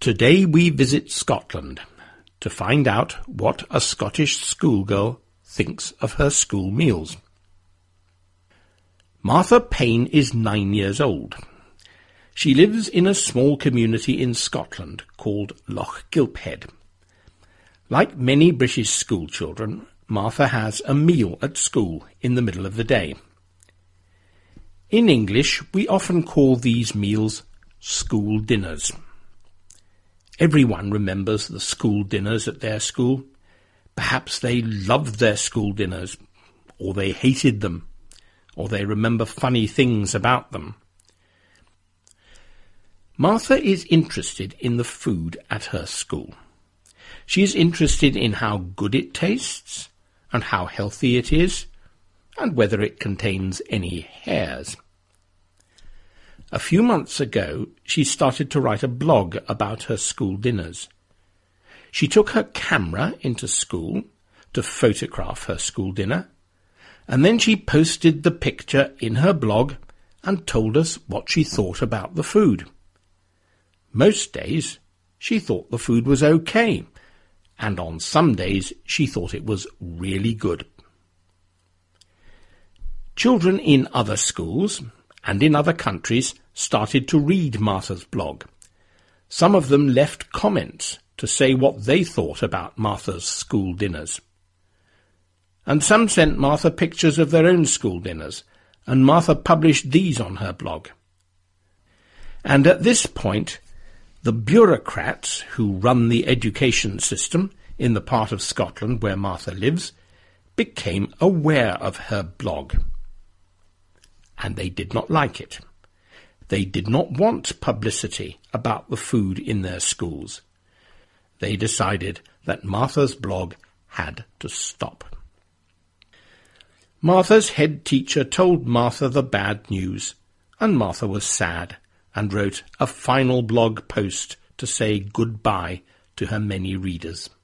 Today we visit Scotland to find out what a Scottish schoolgirl thinks of her school meals. Martha Payne is 9 years old. She lives in a small community in Scotland called Loch Gilphead. Like many British schoolchildren, Martha has a meal at school in the middle of the day. In English, we often call these meals school dinners. Everyone remembers the school dinners at their school. Perhaps they loved their school dinners, or they hated them, or they remember funny things about them. Martha is interested in the food at her school. She is interested in how good it tastes, and how healthy it is, and whether it contains any hairs. A few months ago, she started to write a blog about her school dinners. She took her camera into school to photograph her school dinner, and then she posted the picture in her blog and told us what she thought about the food. Most days, she thought the food was okay, and on some days she thought it was really good. Children in other schools and in other countries started to read Martha's blog. Some of them left comments to say what they thought about Martha's school dinners. And some sent Martha pictures of their own school dinners, and Martha published these on her blog. And at this point, the bureaucrats who run the education system in the part of Scotland where Martha lives became aware of her blog. And they did not like it. They did not want publicity about the food in their schools. They decided that Martha's blog had to stop. Martha's head teacher told Martha the bad news, and Martha was sad and wrote a final blog post to say goodbye to her many readers.